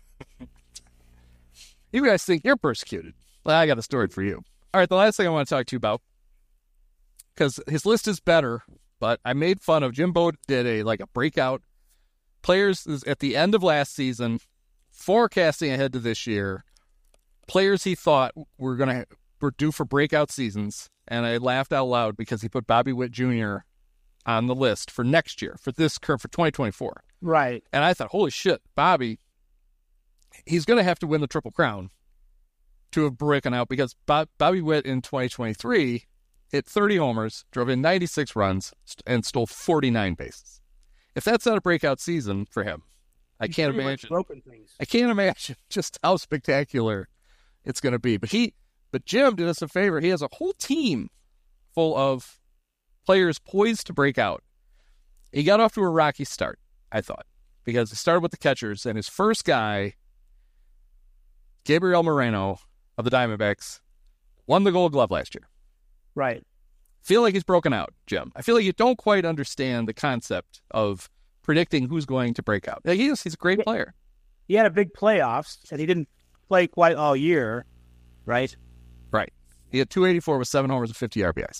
You guys think you're persecuted. Well, I got a story for you. All right, the last thing I want to talk to you about, because his list is better, but I made fun of Jimbo did a like a breakout players at the end of last season, forecasting ahead to this year, players he thought were going to were due for breakout seasons, and I laughed out loud because he put Bobby Witt Junior on the list for next year, for this current, for twenty twenty-four. Right. And I thought, holy shit, Bobby, he's going to have to win the Triple Crown to have broken out, because Bob, Bobby Witt in twenty twenty-three hit thirty homers, drove in ninety-six runs, and stole forty-nine bases. If that's not a breakout season for him, I can't imagine. I can't imagine just how spectacular it's going to be. But he, but Jim did us a favor. He has a whole team full of players poised to break out. He got off to a rocky start, I thought, because he started with the catchers, and his first guy, Gabriel Moreno of the Diamondbacks, won the Gold Glove last year. Right. Feel like he's broken out, Jim. I feel like you don't quite understand the concept of predicting who's going to break out. Like, he is, he's a great player. He had a big playoffs, and he didn't play quite all year, right? Right. He had two eighty-four with seven homers and fifty R B Is.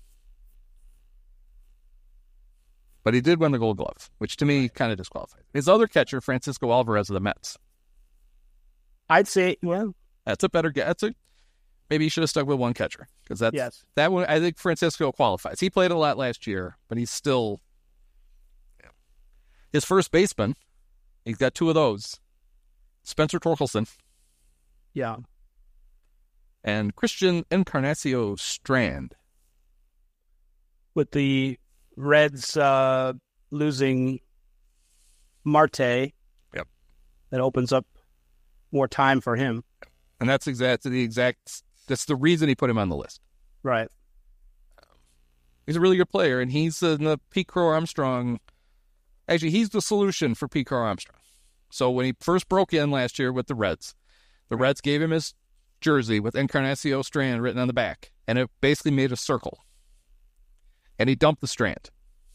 But he did win the Gold Glove, which to me kind of disqualifies. His other catcher, Francisco Alvarez of the Mets. I'd say, well, that's a better guess. That's a, maybe you should have stuck with one catcher, because that's yes. that one. I think Francisco qualifies. He played a lot last year, but he's still yeah. His first baseman. He's got two of those: Spencer Torkelson, yeah, and Christian Encarnacio Strand. With the Reds uh, losing Marte, yep, that opens up more time for him. And that's exactly the exact That's the reason he put him on the list. Right. He's a really good player, and he's in the Pete Crow Armstrong. Actually, he's the solution for Pete Crow Armstrong. So when he first broke in last year with the Reds, the Reds gave him his jersey with Encarnacio Strand written on the back, and it basically made a circle. And he dumped the strand.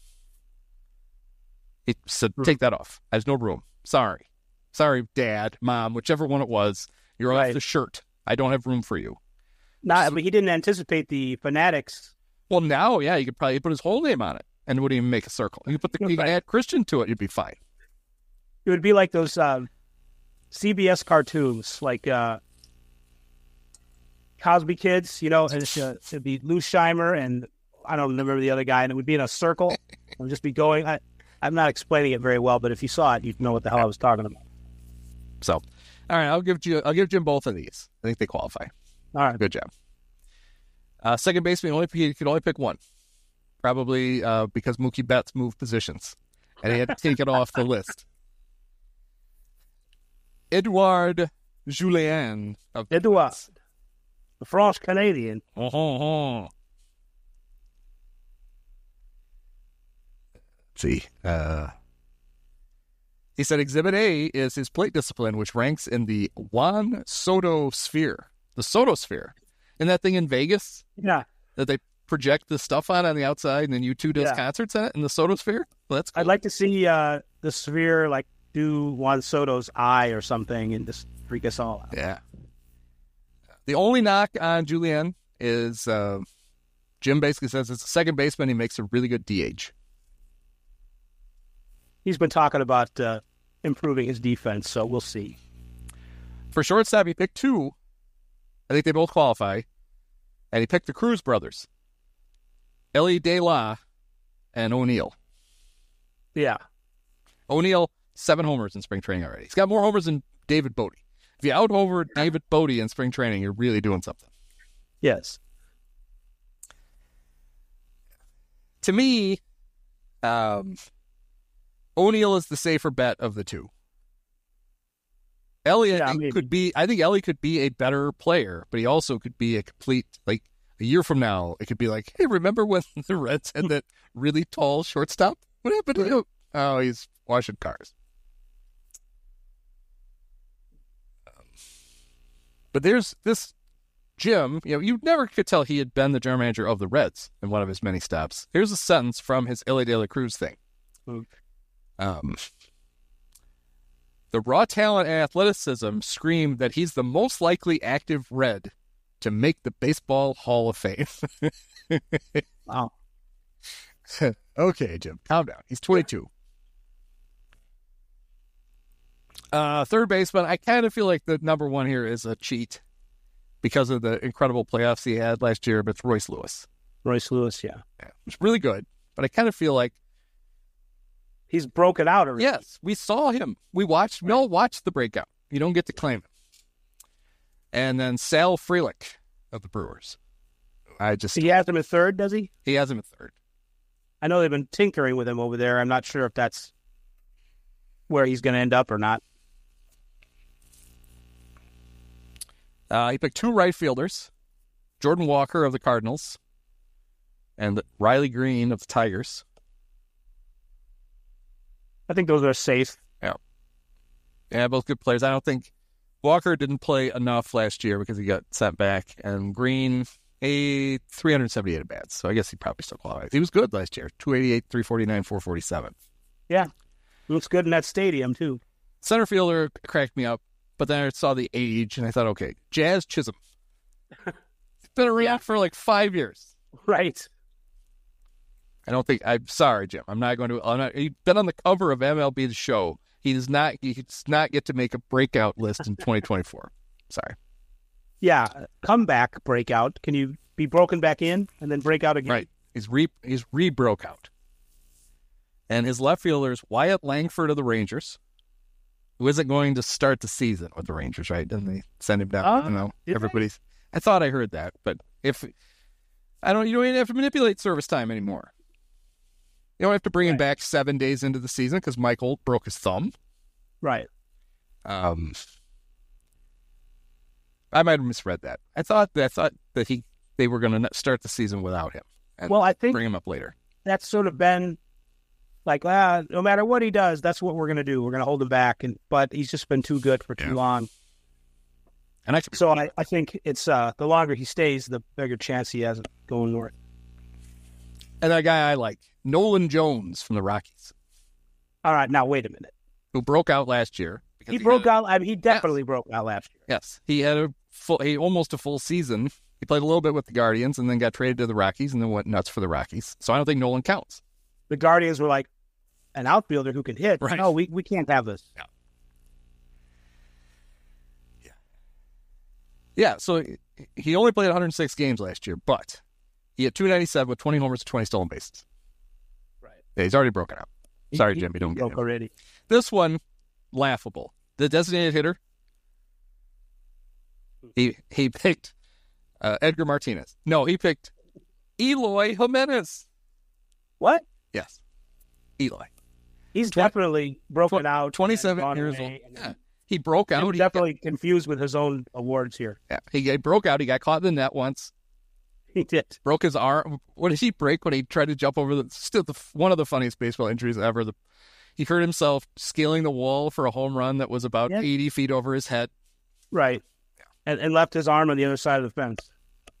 He said, take that off. There's no room. Sorry. Sorry, Dad, Mom, whichever one it was. You're Right. off the shirt. I don't have room for you. Not, but he didn't anticipate the Fanatics. Well, now, yeah, you could probably put his whole name on it, and it wouldn't even make a circle. You could put the, you could add Christian to it, you'd be fine. It would be like those uh, C B S cartoons, like uh, Cosby Kids, you know, and it's, uh, it'd be Lou Scheimer and I don't remember the other guy, and it would be in a circle. It would just be going. I, I'm not explaining it very well, but if you saw it, you'd know what the hell I was talking about. So, all right, I'll give you, I'll give Jim both of these. I think they qualify. All right, good job. Uh, second baseman, only he could only pick one, probably uh, because Mookie Betts moved positions, and he had to take it off the list. Edouard Julien. Of Edouard, the French Canadian. Uh-huh. See, uh, he said Exhibit A is his plate discipline, which ranks in the Juan Soto sphere. The Soto sphere. Isn't that thing in Vegas? Yeah. That they project the stuff on on the outside, and then U two does Yeah. concerts in it in the Soto sphere? Well, that's cool. I'd like to see uh, the sphere like do Juan Soto's eye or something and just freak us all out. Yeah. The only knock on Julien is uh, Jim basically says as a second baseman, he makes a really good D H. He's been talking about uh, improving his defense, so we'll see. For shortstop, he picked two. I think they both qualify. And he picked the Cruz brothers, Ellie De La and O'Neill. Yeah. O'Neill, seven homers in spring training already. He's got more homers than David Bodie. If you out-homer David Bodie in spring training, you're really doing something. Yes. To me, um, O'Neill is the safer bet of the two. Ellie Yeah, I I think, mean- could be. I think Ellie could be a better player, but he also could be a complete like a year from now. It could be like, hey, remember when the Reds had that really tall shortstop? What happened to him? Oh, he's washing cars. Um, but there's this Jim. You know, you never could tell he had been the general manager of the Reds in one of his many stops. Here's a sentence from his Ellie De La Cruz thing. Um. The raw talent and athleticism scream that he's the most likely active Red to make the Baseball Hall of Fame. Wow. Okay, Jim, calm down. He's twenty-two. Uh, third baseman, I kind of feel like the number one here is a cheat because of the incredible playoffs he had last year, but it's Royce Lewis. Royce Lewis, yeah. Yeah, it's really good, but I kind of feel like he's broken out already. Yes, we saw him. We watched. We all watched the breakout. You don't get to claim him. And then Sal Frelick of the Brewers. I just He has him at third, does he? he has him at third. I know they've been tinkering with him over there. I'm not sure if that's where he's going to end up or not. Uh, he picked two right fielders, Jordan Walker of the Cardinals and Riley Green of the Tigers. I think those are safe. Yeah. Yeah, both good players. I don't think Walker didn't play enough last year because he got sent back, and Green, a three hundred seventy-eight at bats, so I guess he probably still qualifies. He was good last year, two eighty-eight, three forty-nine, four forty-seven. Yeah. Looks good in that stadium, too. Center fielder cracked me up, but then I saw the age, and I thought, okay, Jazz Chisholm. He's been around yeah. for like five years. Right. I don't think, I'm sorry, Jim. I'm not going to, I'm not, he's been on the cover of M L B The Show. He does not, he does not get to make a breakout list in twenty twenty-four. Sorry. Yeah. Comeback breakout. Can you be broken back in and then break out again? Right. He's re, he's re-broke out. And his left fielder is Wyatt Langford of the Rangers, who isn't going to start the season with the Rangers, right? Didn't they send him down? Oh, I don't know. Everybody's, they? I thought I heard that, but if, I don't, you don't even have to manipulate service time anymore. You don't have to bring right. him back seven days into the season because Mike Holt broke his thumb. Right. Um. I might have misread that. I thought that I thought that he they were going to start the season without him. And well, I think bring him up later. That's sort of been like, ah, no matter what he does, that's what we're going to do. We're going to hold him back, and but he's just been too good for too yeah. long. And I, so I, I think it's uh, the longer he stays, the bigger chance he has of going north. And that guy I like, Nolan Jones from the Rockies. All right, now wait a minute. Who broke out last year? He, he broke out. I mean, he definitely yes. broke out last year. Yes, he had a full, he almost a full season. He played a little bit with the Guardians and then got traded to the Rockies and then went nuts for the Rockies. So I don't think Nolan counts. The Guardians were like an outfielder who can hit. Right. No, we we can't have this. Yeah. Yeah. Yeah. So he only played one hundred six games last year, but he had two ninety-seven with twenty homers and twenty stolen bases. Right. Yeah, he's already broken out. Sorry, he, Jimmy, don't he get him. Already. This one, laughable. The designated hitter. He he picked uh, Edgar Martinez. No, he picked Eloy Jimenez. What? Yes, Eloy. He's definitely broken tw- out. twenty-seven years old. Yeah. He broke out. He's he definitely got, confused with his own awards here. Yeah, he, he broke out. He got caught in the net once. He did. Broke his arm. What did he break when he tried to jump over the? Still, the, one of the funniest baseball injuries ever. The, he hurt himself scaling the wall for a home run that was about yeah. eighty feet over his head. Right. Yeah. And, and left his arm on the other side of the fence.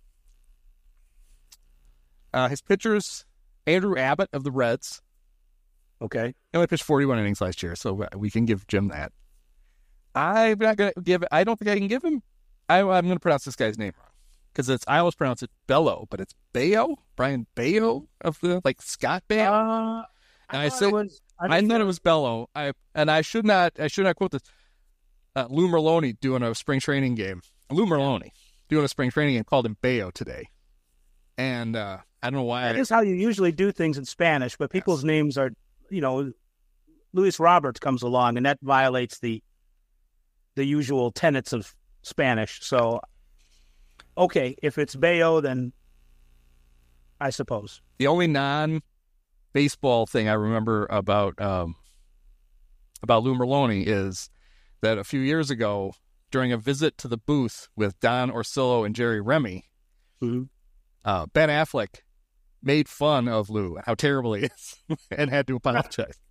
Uh, his pitchers, Andrew Abbott of the Reds. Okay. He only pitched forty-one innings last year, so we can give Jim that. I'm not going to give. I don't think I can give him. I, I'm going to pronounce this guy's name wrong. Because it's, I always pronounce it Bello, but it's Bayo, Brian Bayo of the like Scott Bayo. Uh, and I, I said, was, I, I thought it was Bello. I and I should not, I should not quote this. Uh, Lou Merlone doing a spring training game. Lou Merlone doing a spring training game called him Bayo today, and uh, I don't know why. That I, is how you usually do things in Spanish, but people's yes. names are, you know, Luis Roberts comes along, and that violates the the usual tenets of Spanish. So. Okay, if it's Bayo, then I suppose. The only non-baseball thing I remember about um, about Lou Merlone is that a few years ago, during a visit to the booth with Don Orsillo and Jerry Remy, mm-hmm. uh, Ben Affleck made fun of Lou, how terrible he is, and had to apologize.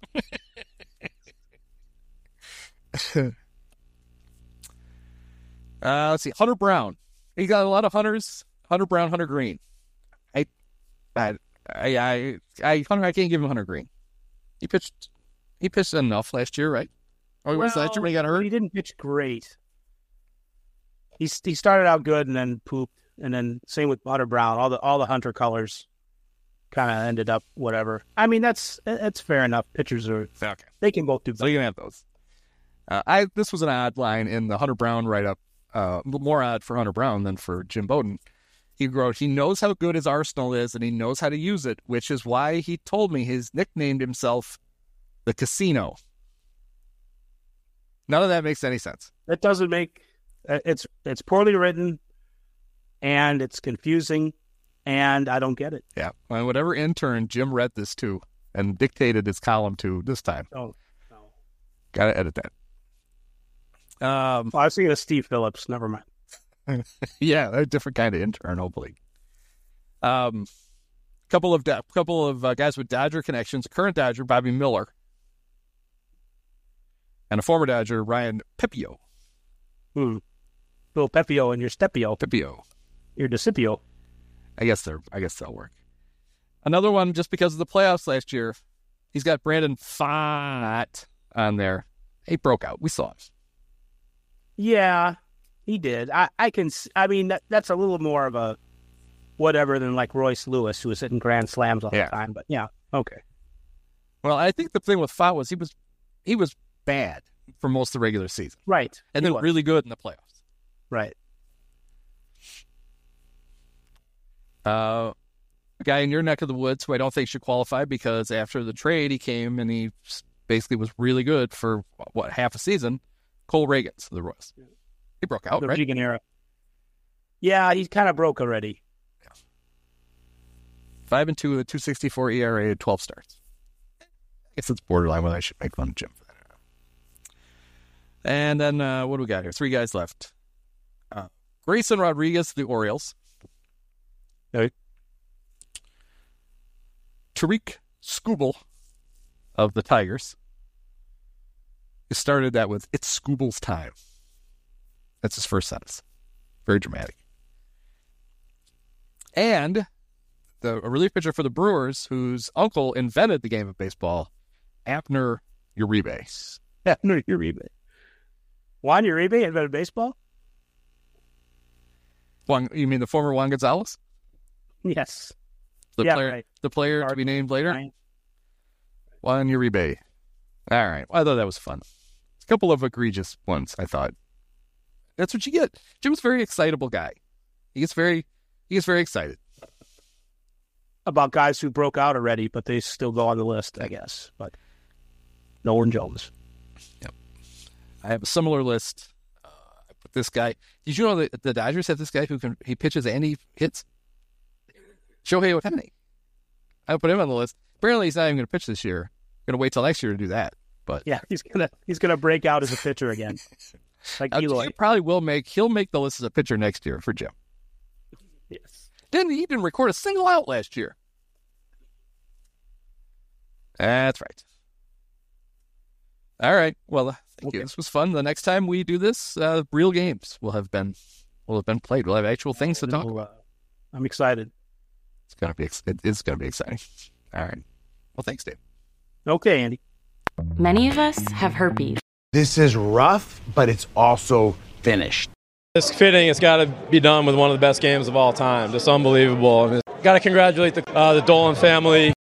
uh, let's see, Hunter Brown. He got a lot of Hunters, Hunter Brown, Hunter Green. I, I, I, I, I, Hunter, I can't give him Hunter Green. He pitched, he pitched enough last year, right? Or well, was last year when he got hurt? He didn't pitch great. He he started out good and then pooped, and then same with Hunter Brown. All the all the Hunter colors kind of ended up whatever. I mean, that's that's fair enough. Pitchers are okay. They can both do. So you can have those. Uh, I this was an odd line in the Hunter Brown write-up. Uh, more odd for Hunter Brown than for Jim Bowden. He wrote, he knows how good his arsenal is and he knows how to use it, which is why he told me he's nicknamed himself the Casino. None of that makes any sense. That doesn't make, it's it's poorly written and it's confusing and I don't get it. Yeah. And whatever intern Jim read this to and dictated his column to this time. Oh, no. Got to edit that. Um, oh, I was thinking of Steve Phillips. Never mind. Yeah, a different kind of intern, hopefully. Um, couple of da- couple of uh, guys with Dodger connections. A current Dodger, Bobby Miller, and a former Dodger, Ryan Pepio. Hmm. Little Pepio and your Stepio. Pepio. Your Decipio. I guess they're. I guess they'll work. Another one, just because of the playoffs last year, he's got Brandon Pfaadt on there. He broke out. We saw him. Yeah, he did. I, I can. I mean, that, that's a little more of a whatever than like Royce Lewis, who was hitting grand slams all yeah. the time. But yeah, okay. Well, I think the thing with Pfaadt was he was he was bad for most of the regular season, right? And then really good in the playoffs, right? Uh, a guy in your neck of the woods who I don't think should qualify because after the trade he came and he basically was really good for what half a season. Cole Reagans of the Royals. He broke out, the right? Reagan era. Yeah, he's kind of broke already. Yeah. Five and two with a two sixty four E R A, twelve starts. I guess it's borderline whether I should make fun of Jim for that. And then uh, what do we got here? Three guys left. Uh, Grayson Rodriguez, the Orioles. Okay. Tariq Skubal of the Tigers. He started that with, "It's Skubal's time." That's his first sentence. Very dramatic. And the a relief pitcher for the Brewers, whose uncle invented the game of baseball, Abner Uribe. Abner Uribe. Juan Uribe invented baseball? Juan, you mean the former Juan Gonzalez? Yes. The yeah, player, right. the player to be named later? Right. Juan Uribe. All right. Well, I thought that was fun. A couple of egregious ones, I thought. That's what you get. Jim's a very excitable guy. He gets very, he gets very excited. About guys who broke out already, but they still go on the list, I guess. But Nolan Jones. Yep. I have a similar list. Uh, I put this guy. Did you know that the Dodgers have this guy who can he pitches and he hits? Shohei Ohtani. I put him on the list. Apparently, he's not even going to pitch this year. Going to wait till next year to do that. But yeah, he's gonna he's gonna break out as a pitcher again, like uh, Eloy. He probably will make. He'll make the list as a pitcher next year for Jim. Yes. Didn't he didn't record a single out last year? That's right. All right. Well, thank okay. you. This was fun. The next time we do this, uh, real games will have been will have been played. We'll have actual things to talk uh, about. I'm excited. It's gonna be. It is gonna be exciting. All right. Well, thanks, Dave. Okay, Andy. Many of us have herpes. This is rough, but it's also finished. It's fitting. It's got to be done with one of the best games of all time. Just unbelievable. Got to congratulate the, uh, the Dolan family.